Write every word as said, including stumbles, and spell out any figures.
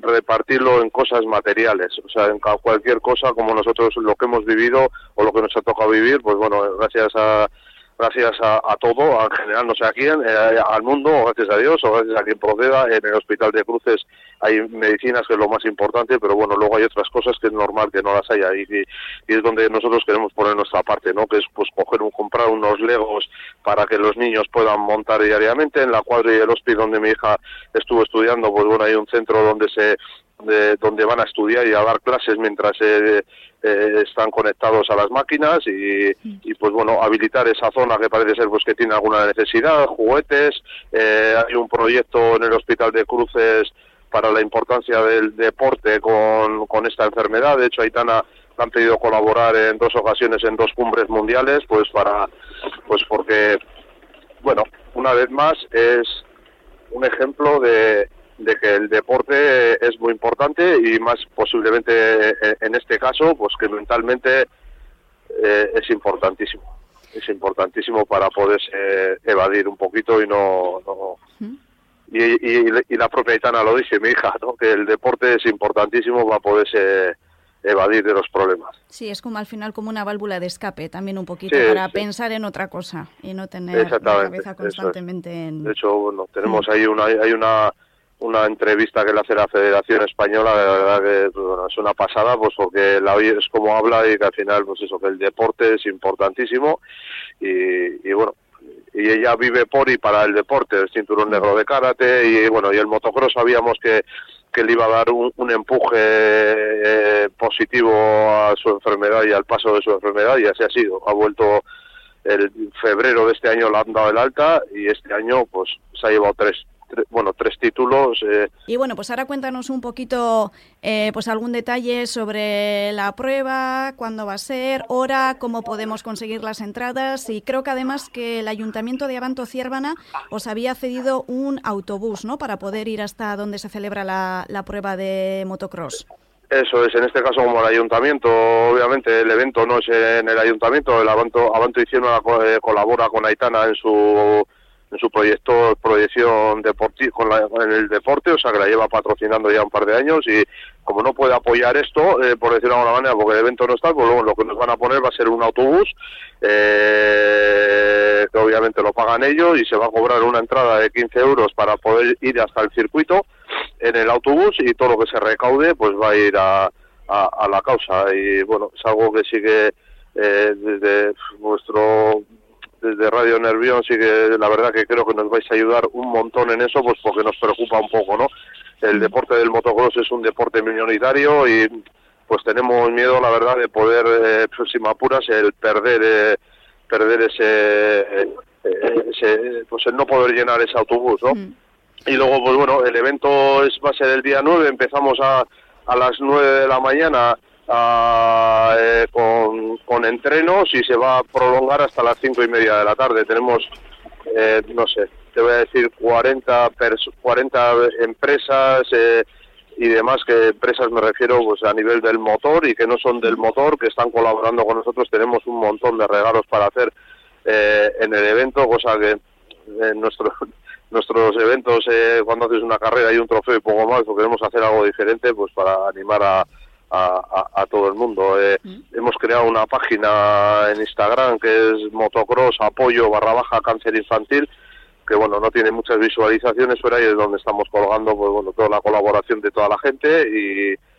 repartirlo en cosas materiales, o sea, en cualquier cosa como nosotros lo que hemos vivido o lo que nos ha tocado vivir, pues bueno, gracias a gracias a, a todo, en general, no sé a quién, eh, al mundo, o gracias a Dios, o gracias a quien proceda. En el Hospital de Cruces hay medicinas, que es lo más importante, pero bueno, luego hay otras cosas que es normal que no las haya, y, y, y es donde nosotros queremos poner nuestra parte, ¿no? Que es pues coger un, comprar unos legos para que los niños puedan montar diariamente. En la cuadra y el hospital donde mi hija estuvo estudiando, pues bueno, hay un centro donde se de, donde van a estudiar y a dar clases mientras eh, eh, están conectados a las máquinas, y, y pues bueno, habilitar esa zona que parece ser pues que tiene alguna necesidad, juguetes. Eh, hay un proyecto en el Hospital de Cruces para la importancia del deporte con, con esta enfermedad. De hecho, Aitana han pedido colaborar en dos ocasiones en dos cumbres mundiales, pues para, pues porque, bueno, una vez más es un ejemplo de de que el deporte es muy importante, y más posiblemente en este caso, pues que mentalmente eh, es importantísimo, es importantísimo para poderse evadir un poquito y no... no ¿Mm? y, y, y la propia Aitana lo dice, mi hija, ¿no? Que el deporte es importantísimo para poderse evadir de los problemas. Sí, es como al final como una válvula de escape también un poquito, sí, para sí. pensar en otra cosa y no tener la cabeza constantemente es. en... De hecho, bueno, tenemos ahí una... hay una una entrevista que le hace la Federación Española, de verdad que bueno, es una pasada, pues porque la oyes como habla, y que al final, pues eso, que el deporte es importantísimo, y, y bueno, y ella vive por y para el deporte, el cinturón negro de karate, y bueno, y el motocross sabíamos que, que le iba a dar un, un empuje eh, positivo a su enfermedad y al paso de su enfermedad, y así ha sido. Ha vuelto el febrero de este año, la han dado el alta, y este año pues se ha llevado tres bueno, tres títulos. Eh. Y bueno, pues ahora cuéntanos un poquito, eh, pues algún detalle sobre la prueba, cuándo va a ser, hora, cómo podemos conseguir las entradas, y creo que además que el Ayuntamiento de Abanto Ciervana os había cedido un autobús, ¿no?, para poder ir hasta donde se celebra la, la prueba de motocross. Eso es, en este caso como el Ayuntamiento, obviamente el evento no es en el Ayuntamiento, el Abanto, Abanto y Ciervana eh, colabora con Aitana en su... en su proyecto, proyección deportiva con, la, con el deporte, o sea que la lleva patrocinando ya un par de años, y como no puede apoyar esto, eh, por decirlo de alguna manera, porque el evento no está, pues luego lo que nos van a poner va a ser un autobús, eh, que obviamente lo pagan ellos, y se va a cobrar una entrada de quince euros para poder ir hasta el circuito en el autobús, y todo lo que se recaude pues va a ir a, a, a la causa. Y bueno, es algo que sigue eh, desde nuestro... desde Radio Nervión, sí que la verdad que creo que nos vais a ayudar un montón en eso, pues porque nos preocupa un poco, ¿no? El deporte del motocross es un deporte minoritario, y pues tenemos miedo, la verdad, de poder, eh, si me apuras, el perder eh, perder ese, eh, ese, pues el no poder llenar ese autobús, ¿no? Mm. Y luego, pues bueno, el evento es va a ser el día nueve, empezamos a, a las nueve de la mañana, Uh, eh, con, con entrenos, y se va a prolongar hasta las cinco y media de la tarde. Tenemos, eh, no sé, te voy a decir cuarenta, pers- cuarenta empresas eh, y demás, que empresas me refiero pues a nivel del motor y que no son del motor, que están colaborando con nosotros. Tenemos un montón de regalos para hacer eh, en el evento, cosa que en nuestro, nuestros eventos, eh, cuando haces una carrera y un trofeo y poco más, pues queremos hacer algo diferente, pues para animar a A, a, a todo el mundo. Eh, mm. Hemos creado una página en Instagram que es motocross apoyo barra baja cáncer infantil, que bueno, no tiene muchas visualizaciones, pero ahí es donde estamos colgando pues bueno, toda la colaboración de toda la gente, y,